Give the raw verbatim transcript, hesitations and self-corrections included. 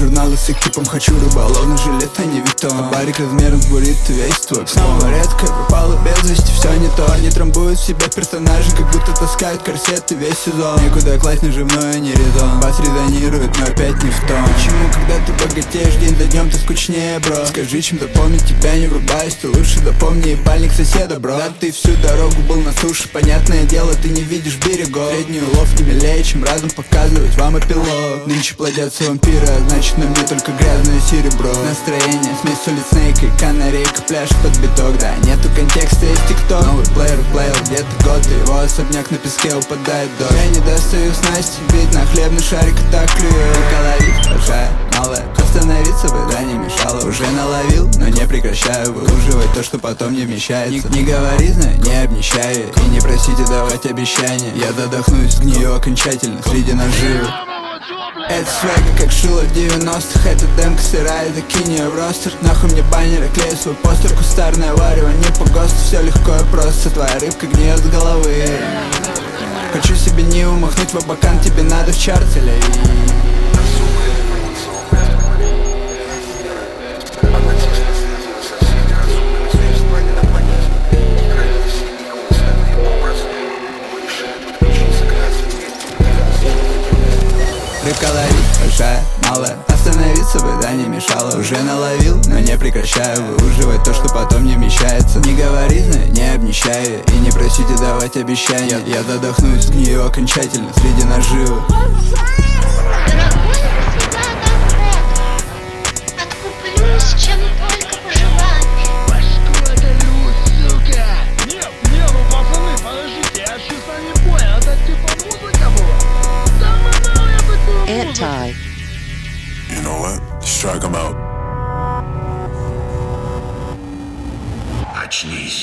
журналы с экипом, хочу рыболовный жилет, а не витон. Барик размером с буррито, весь твой. Снова редко пропала без вести, все не то. Они трамбуют в себе персонажи, как будто таскают корсеты весь сезон. Некуда класть наживное, не резон. Бас резонирует, но опять не в том. Почему, когда ты богатеешь, день за днем ты скучнее, бро? Скажи, чем запомнить тебя не врубаюсь, ты лучше запомни ебальник соседа, бро. Да ты всю дорогу был на суше, понятное дело, ты не видишь берегов. Средний улов не милее, чем разум показывать вам эпилог. Нынче плодятся вампиры, а значит на мне только грязное серебро. Настроение, смесь солид снейка и канарейка, пляж под биток. Да, нету контекста, есть тикток. Новый плеер плейл, где-то год, и его особняк на песке упадает дождь. Я не достаю снасти, бить на хлебный шарик и так клюю. Коловить, большая, малая, остановиться бы, да, не мешало. Уже наловил, но не прекращаю выуживать то, что потом не вмещается. Не, не говори, знаю, не обнищаю, и не просите давать обещания. Я задохнусь, сгнию окончательно среди наживы. Это свега, как шило в девяностых. Это демка сырая, закинь ее в ростер. Нахуй мне баннеры, клею свой постер. Кустарное варево, не по ГОСТу, все легко и просто. Твоя рыбка гниет с головы. Хочу себе не умахнуть в абакан, тебе надо в чарте ловить. Рыбка ловить, большая, малая, остановиться бы, да, не мешало. Уже наловил, но не прекращаю выуживать то, что потом не вмещается. Не говори, знаю, не обнищаю, и не просите давать обещания. Я задохнусь, сгнию окончательно среди наживы. Откуплюсь, чем только пожелаешь. Нет, не, ну пацаны, подождите, я честно не понял, это типа музыка была? Да мама, я такую Anti. You know what? Strike 'em out. Очнись.